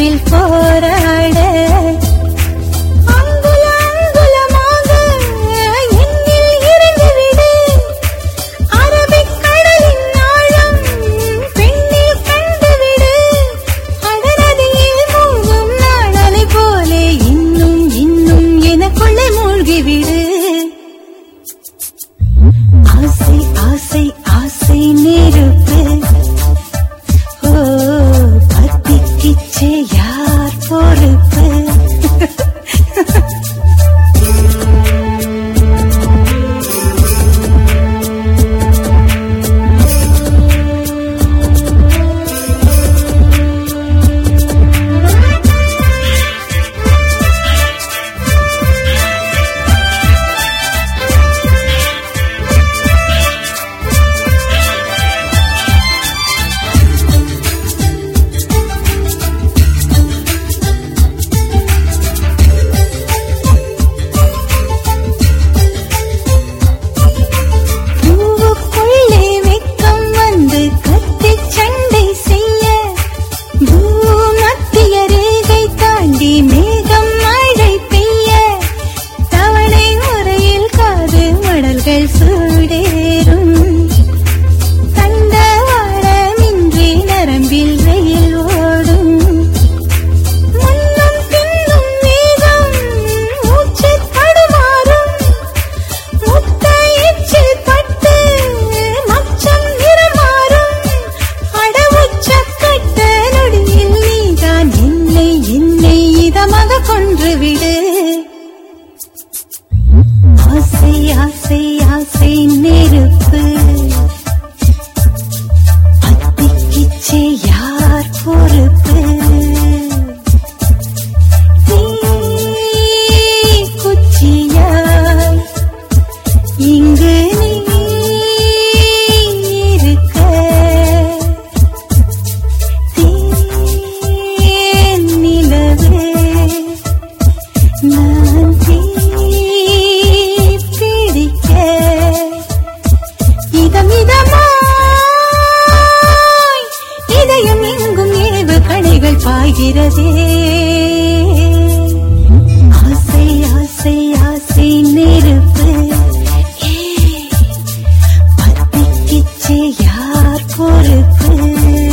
வாழ்வில் போராட அங்குல அங்குலமாக என்னில் இறந்துவிடு. அரபிக் கடலின் ஆழம் பெண்ணில் கண்டுவிடு. அடநதியில் மூழ்கும் நாடலை போலே இன்னும் இன்னும் எனக்குள்ளே மூழ்கிவிடு. ஆசை ஆசை ஆசை நெருப்பு, ஓ பத்திக்கிச்சே யார் பொறுப்பு? ஆசை ஆசை ஆசை நெருப்பு, பத்திக்கிச்சே யார் பொறுப்பு? குச்சியாய் இங்கு நீ இருக்க, நிலவு நான் பிடிக்க, இதமிதமாய் இதயம் எங்கும் ஏவு கணைகள் பாய்கிறதே. ஆசை ஆசை ஆசை நெருப்பு, பத்திக்கிச்சே யார் பொறுப்பு?